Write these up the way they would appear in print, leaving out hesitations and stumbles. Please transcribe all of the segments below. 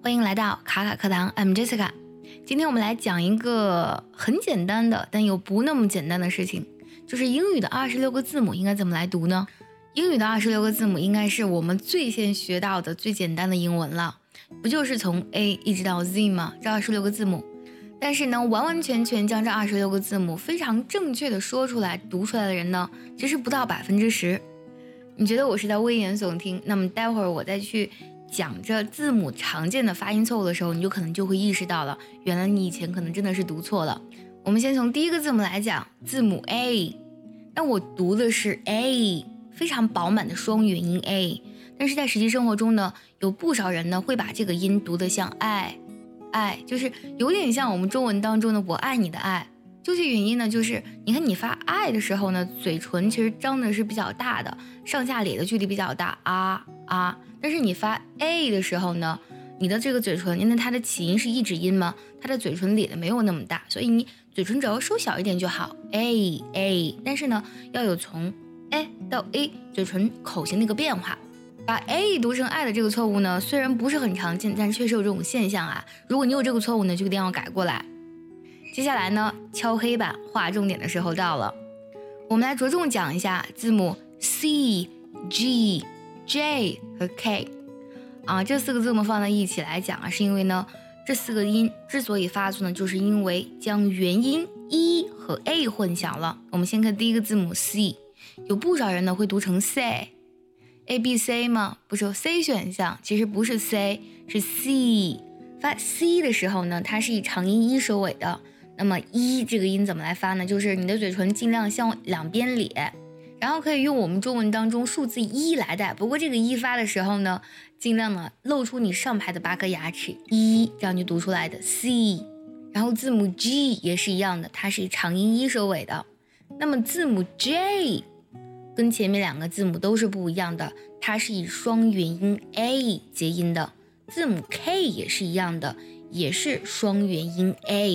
欢迎来到卡卡课堂 ，I'm Jessica。今天我们来讲一个很简单的，但又不那么简单的事情，就是英语的26个字母应该怎么来读呢？英语的26个字母应该是我们最先学到的最简单的英文了，不就是从 A 一直到 Z 吗？这26个字母。但是呢，完完全全将这26个字母非常正确的说出来、读出来的人呢，其实不到10%。你觉得我是在危言耸听？那么待会儿我再去讲这字母常见的发音错误的时候，你可能就会意识到了，原来你以前可能真的是读错了。我们先从第一个字母来讲，字母 A。那我读的是 A， 非常饱满的双元音 A。但是在实际生活中呢，有不少人呢会把这个音读得像爱，就是有点像我们中文当中的我爱你的爱。究其原因呢，就是你看你发爱的时候呢，嘴唇其实张的是比较大的，上下咧的距离比较大啊。但是你发 A 的时候呢，你的这个嘴唇，因为它的起音是一指音嘛，它的嘴唇咧的没有那么大，所以你嘴唇只要收小一点就好。A， 但是呢，要有从 A 到 A 嘴唇口型的一个变化。把 A 读成 I 的这个错误呢，虽然不是很常见，但是确实有这种现象啊。如果你有这个错误呢，就一定要改过来。接下来呢，敲黑板划重点的时候到了，我们来着重讲一下字母 C、G、J 和 K 这4个字母放在一起来讲是因为呢，这4个音之所以发出呢，就是因为将元音 E 和 A 混淆了。我们先看第一个字母 C， 有不少人呢会读成 C。A、B、C 吗？不是 C 选项，其实不是 C， 是 C。发 C 的时候呢，它是以长音一收尾的。那么一这个音怎么来发呢？就是你的嘴唇尽量向两边咧，然后可以用我们中文当中数字一来带。不过这个一发的时候呢，尽量呢露出你上排的8颗牙齿，一这样就读出来的 C。然后字母 G 也是一样的，它是以长音一收尾的。那么字母 J 跟前面2个字母都是不一样的，它是以双元音 A 结音的。字母 K 也是一样的，也是双元音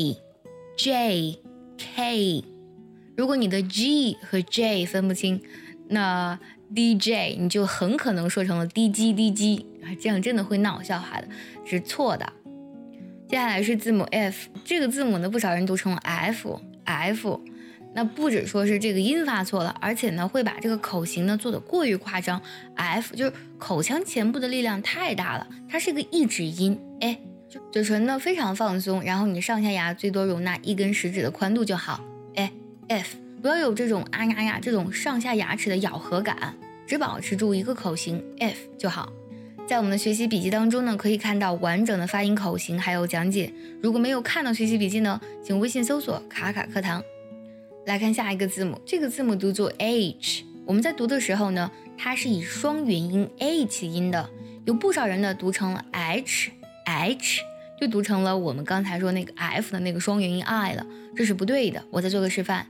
A。J、K， 如果你的 G 和 J 分不清，那 DJ 你就很可能说成了 DG， 这样真的会闹笑话的，是错的。接下来是字母 F， 这个字母呢，不少人读成了 F。那不只说是这个音发错了，而且呢会把这个口型呢做得过于夸张。F 就是口腔前部的力量太大了，它是一个一指音，嘴唇呢非常放松，然后你上下牙最多容纳1根食指的宽度就好。F 不要有这种呀这种上下牙齿的咬合感，只保持住一个口型 F 就好。在我们的学习笔记当中呢，可以看到完整的发音口型还有讲解。如果没有看到学习笔记呢，请微信搜索卡卡课堂。来看下一个字母，这个字母读作 H。 我们在读的时候呢，它是以双元音 A 起音的，有不少人呢读成了 H， 就读成了我们刚才说那个 F 的那个双元音 I 了，这是不对的。我再做个示范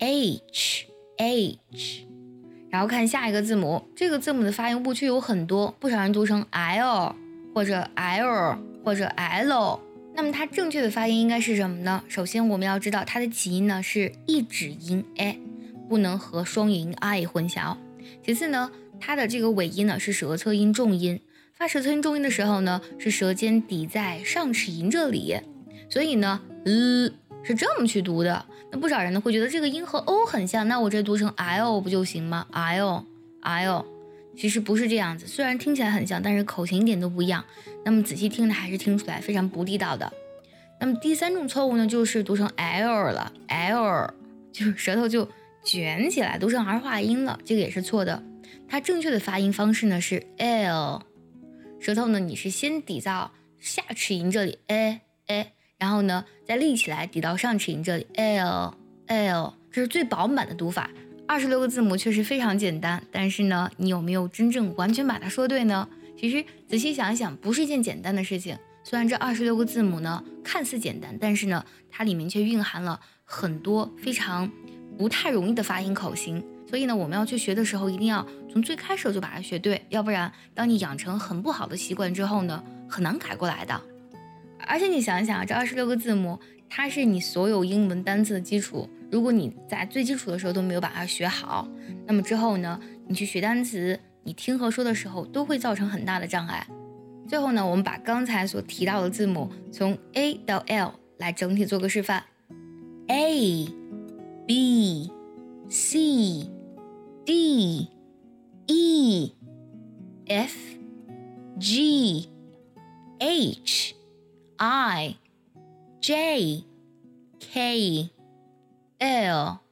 H。 然后看下一个字母，这个字母的发音误区有很多，不少人读成 L 或者 L 或者 L。那么它正确的发音应该是什么呢？首先我们要知道它的起音呢是一指音 A， 不能和双元音 I 混淆。其次呢，它的这个尾音呢是舌侧音重音，发舌侧音重音的时候呢，是舌尖抵在上齿龈这里，所以呢是这么去读的。那不少人呢会觉得这个音和 O 很像，那我这读成 L 不就行吗？ L 其实不是这样子，虽然听起来很像，但是口型一点都不一样。那么仔细听呢，还是听出来非常不地道的。那么第3种错误呢，就是读成 L 了， L 就是舌头就卷起来，读成儿化音了，这个也是错的。它正确的发音方式呢是 L， 舌头呢你是先抵到下齿龈这里，然后呢再立起来抵到上齿龈这里 L， 这是最饱满的读法。26个字母确实非常简单，但是呢，你有没有真正完全把它说对呢？其实仔细想一想，不是一件简单的事情。虽然这26个字母呢看似简单，但是呢，它里面却蕴含了很多非常不太容易的发音口型。所以呢，我们要去学的时候，一定要从最开始就把它学对，要不然当你养成很不好的习惯之后呢，很难改过来的。而且你想一想，这26个字母，它是你所有英文单词的基础。如果你在最基础的时候都没有把它学好，那么之后呢，你去学单词，你听和说的时候都会造成很大的障碍。 最后呢，我们把刚才所提到的字母从 A 到 L 来整体做个示范。A B C D E F G H I J K L